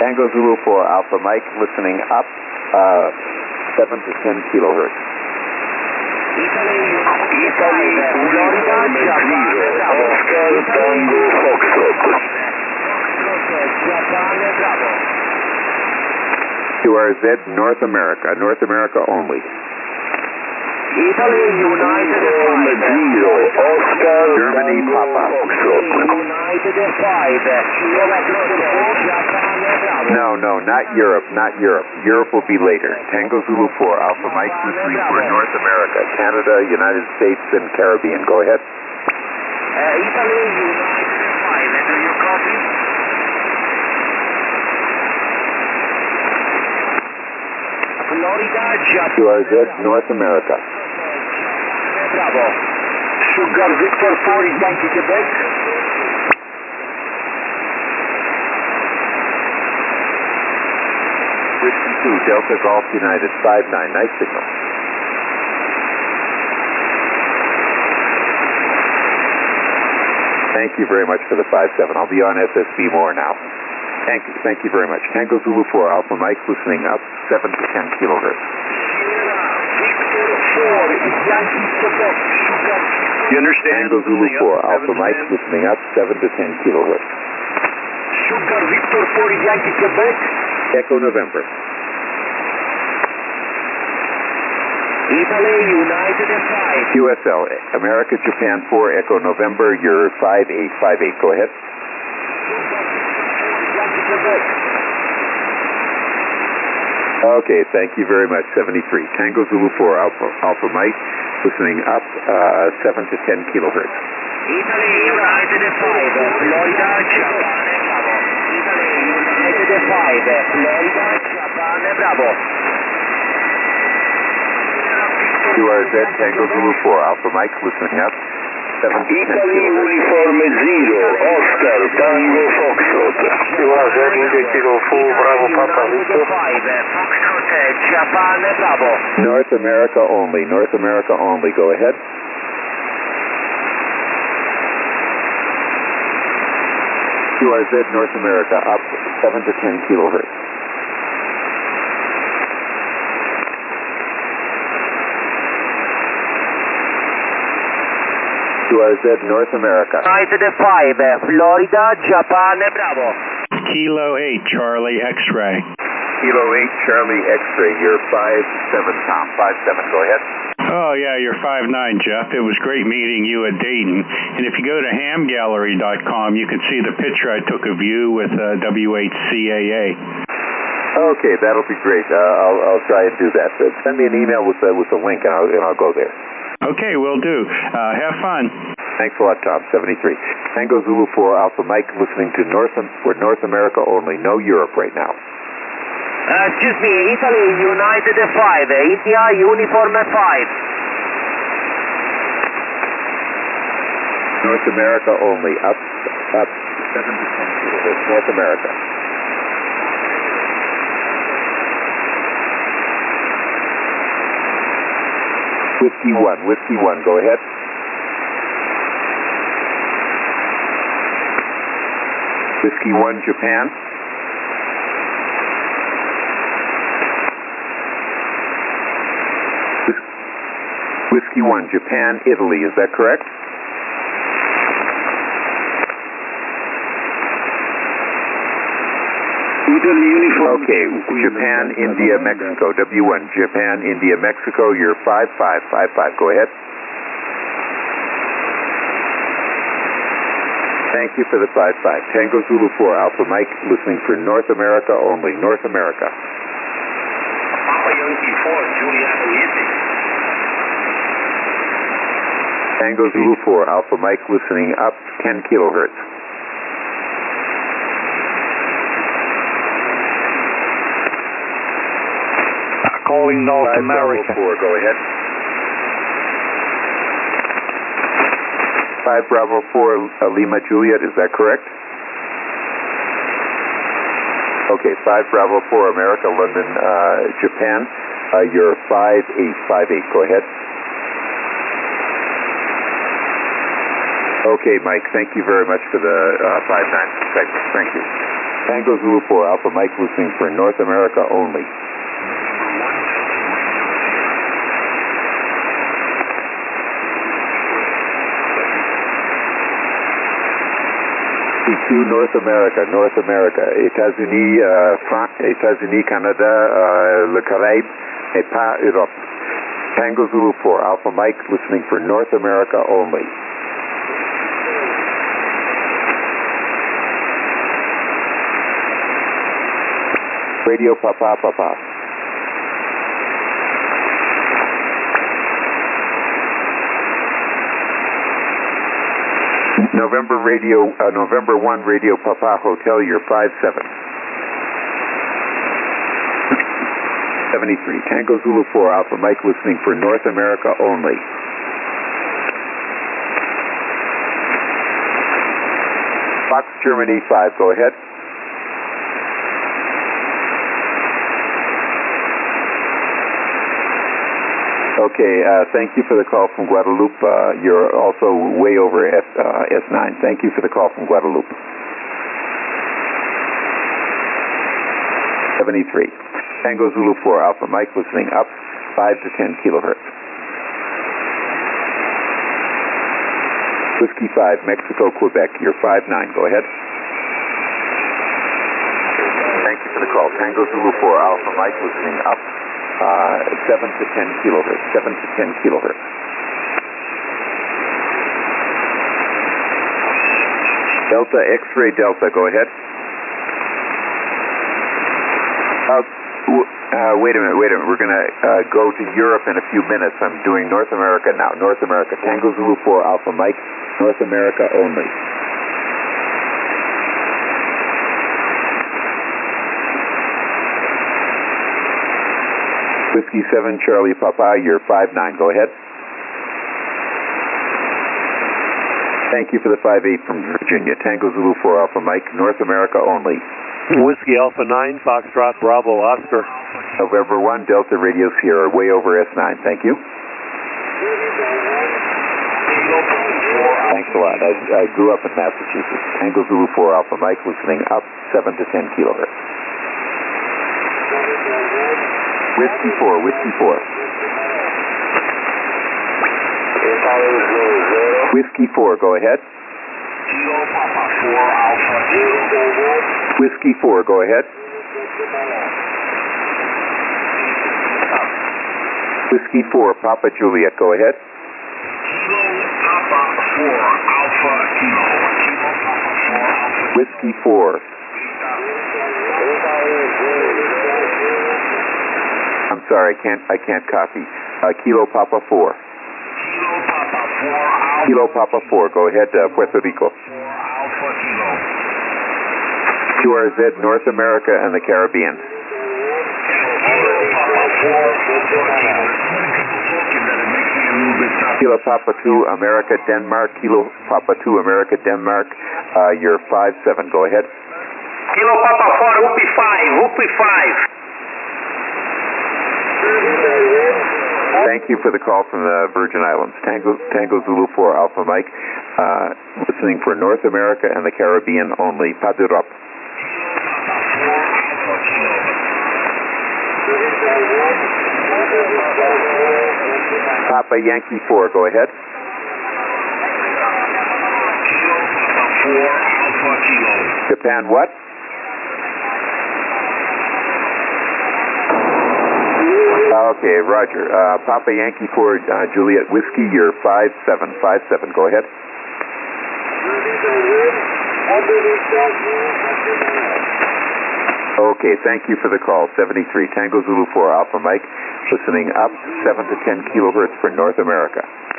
Tango Zulu 4 Alpha Mike, listening up, 7 to 10 kilohertz. Italy, Florida, Japan, Bravo. Oscar, Tango, Foxtrot. Japan, Bravo. QRZ, North America only. Italy, United 5. Oscar, Germany, Tango, Papa. Foxtrot. United 5. Japan, Bravo. No, not Europe. Europe will be later. Tango Zulu 4 Alpha Mike, listening for North America, Canada, United States, and Caribbean. Go ahead. Italy, United 5. Do you copy? Florida, Japan. QRZ, North America. Bravo. Sugar Victor 4, Yankee, Quebec. Whiskey 2, Delta Golf United, 5-9, nice signal. Thank you very much for the 5-7. I'll be on SSB more now. Thank you very much. Tango Zulu 4 Alpha Mike, listening up, 7 to 10 kilohertz. Victor 4, Yankee, Quebec. Sugar. You understand? Tango Zulu 4 Alpha Mike, listening up, 7 to 10 kilohertz. Sugar Victor 4, Yankee, Quebec. Echo November. Italy, United 5. QSL, America, Japan 4, Echo November, you're 5858. Go ahead. Yankee, Quebec. Okay, thank you very much. 73. Tango Zulu 4 Alpha Mike, listening up, 7 to 10 kilohertz. Italy, United 5. Florida, Japan, Bravo. Italy, United 5. Florida, Japan, Bravo. QRZ, Tango Zulu 4 Alpha Mike, listening up, 7 to 10 Italy, kilohertz. Uniform 0. Oscar, Tango, Foxtrot. QRZ, India Kilo 4, Bravo, Papa, Victor. 5. Foxtrot, Japan, Bravo. North America only. Go ahead. QRZ, North America, up 7 to 10 kilohertz. QRZ, North America. United 5. Florida, Japan, Bravo. Kilo 8, Charlie X-ray. Kilo 8, Charlie X-ray, you're 5-7, Tom. 5-7, go ahead. Oh, yeah, you're 5'9", Jeff. It was great meeting you at Dayton. And if you go to hamgallery.com, you can see the picture I took of you with W8CAA. Okay, that'll be great. I'll try and do that. Send me an email with the link, and I'll go there. Okay, will do. Have fun. Thanks a lot, Tom. 73. Tango Zulu 4 Alpha Mike, listening to North America only. No Europe right now. Excuse me, Italy, United 5. India, Uniform 5. North America only. Up 7 to 10 kilohertz. North America. Whiskey 1, go ahead. Whiskey 1, Japan. Whiskey 1, Japan, Italy, is that correct? Italy, Uniform. Okay, Japan, India, Mexico. W1, Japan, India, Mexico, you're 5555. Go ahead. Thank you for the 55. Tango Zulu 4 Alpha Mike, listening for North America only. North America. Papa Yankee 4, Juliet, Easy. Tango Zulu 4 Alpha Mike, listening up 10 kilohertz. Calling North America. 4, go ahead. 5 Bravo 4 Lima Juliet, is that correct? Okay, 5 Bravo 4 America, London, Japan. You're 5858. Go ahead. Okay, Mike, thank you very much for the 5-9 segment. Thank you. Tango Zulu 4, Alpha Mike listening for North America only. North America, États-Unis, Canada, le Caraïbe, et pas Europe. Tango Zulu 4, Alpha Mike listening for North America only. Radio Papa Papa. November 1 Radio Papa Hotel, you're 57. 73, Tango Zulu 4, Alpha Mike listening for North America only. Fox Germany 5, go ahead. Okay, thank you for the call from Guadeloupe. You're also way over S9. Thank you for the call from Guadeloupe. 73. Tango Zulu 4, Alpha Mike listening up 5 to 10 kilohertz. Whiskey 5, Mexico, Quebec, you're 59. Go ahead. Thank you for the call. Tango Zulu 4, Alpha Mike listening up 7 to 10 kilohertz. 7 to 10 kilohertz. Delta X-ray Delta, go ahead. Wait a minute. We're going to go to Europe in a few minutes. I'm doing North America now. North America. Tango Zulu 4, Alpha Mike, North America only. Whiskey 7, Charlie Papa, you're 59. Go ahead. Thank you for the 58 from Virginia. Tango Zulu 4, Alpha Mike, North America only. Whiskey Alpha 9, Foxtrot Bravo Oscar. November 1, Delta Radio Sierra, way over S9. Thank you. Thanks a lot. I grew up in Massachusetts. Tango Zulu 4, Alpha Mike, listening up 7 to 10 kilohertz. Whiskey 4, Whiskey 4. Whiskey 4, go ahead. Whiskey 4, go ahead. Whiskey 4, Papa Juliet, go ahead. Whiskey 4. I'm sorry, I can't copy. Kilo Papa 4. Kilo Papa 4, go ahead, Puerto Rico. QRZ, North America and the Caribbean. Kilo Papa 2, America, Denmark. Kilo Papa 2, America, Denmark. You're 57, go ahead. Kilo Papa 4, Whoopie 5, Whoopie 5. Thank you for the call from the Virgin Islands. Tango Zulu 4, Alpha Mike, listening for North America and the Caribbean only. Pas d'Europe. Papa Yankee 4, go ahead. Japan what? Okay, Roger. Papa Yankee 4, Juliet Whiskey, you're 57. Go ahead. Okay, thank you for the call. 73, Tango Zulu 4, Alpha Mike, listening up 7 to 10 kilohertz for North America.